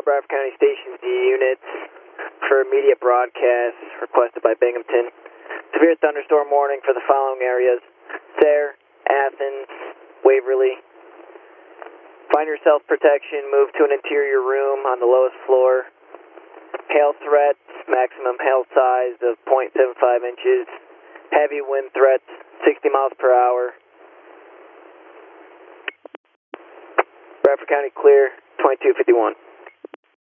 Bradford County Stations units for immediate broadcast requested by Binghamton. Severe thunderstorm warning for the following areas: Sayre, Athens, Waverly. Find your self-protection, move to an interior room on the lowest floor. Hail threats, maximum hail size of 0.75 inches. Heavy wind threats, 60 miles per hour. Bradford County clear, 2251.